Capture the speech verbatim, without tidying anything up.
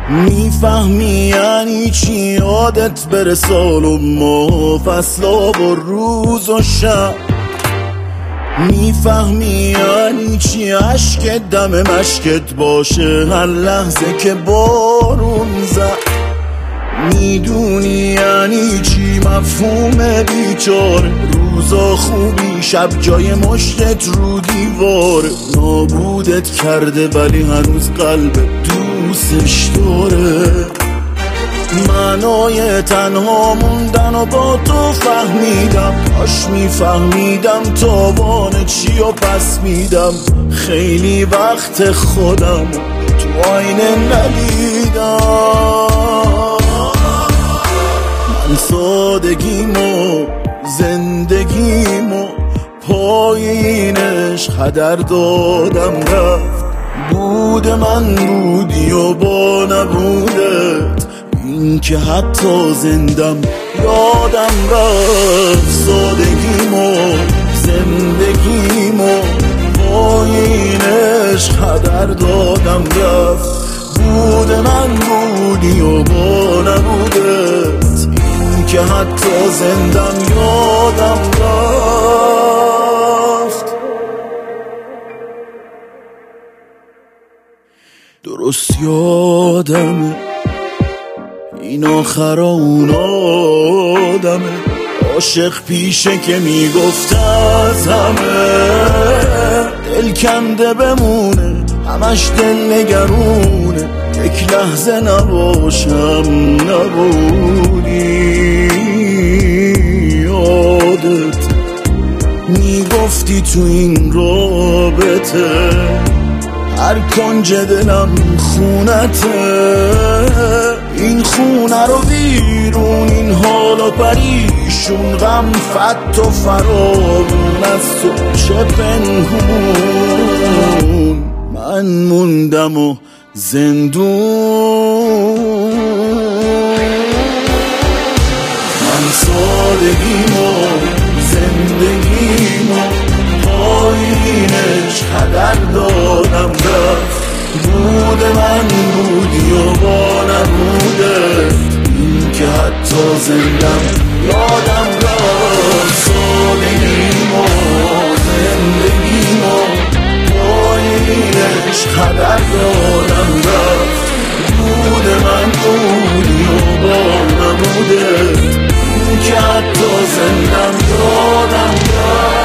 میفهمی یعنی چی یادت بره سال و ماه، فصلا و روز و شب. میفهمی یعنی چی عشقت دم مشکت باشه هر لحظه که بارون زد. میدونی یعنی چی مفهوم بیچاره، روزا خوبی شب جای مشتت رو دیوار. نابودت کرده ولی هنوز قلب دوستش داره. معنای تنها موندن و با تو فهمیدم، کاش میفهمیدم تاوان چی و پس میدم. خیلی وقت خودم تو آینه ندیدم. من سادگیمو زندگیمو پای این عشق هدر دادم رفت. بود من بودی و با نبودت، این که حتی زندم یادم رفت. سادگیمو زندگیمو پای این عشق هدر دادم رفت. بود من بودی و با نبودت، این که حتی زندم یادم رفت. درست یادمه این آخر اون آدمه، عاشق پیشه که میگفت از همه دل کنده بمونه، همش دل نگرونه. یک لحظه نباشم نبودی یادت. میگفتی تو این رابطه هر کنج دلم خونته. این خونه رو بیرون، این حال و پریشون، غم فت و فراوون از تو چه پنهون. من موندم و زندون. من سادگیمو زندگیمو پایینش هدر دادم رفت. بود من بودی و با نبودت، این که حتی زندم یادم رفت. سادگیمو زندگیمو پایینش هدر دادم رفت. بود من بودی و با نبودت، این که حتی زندم یادم رفت.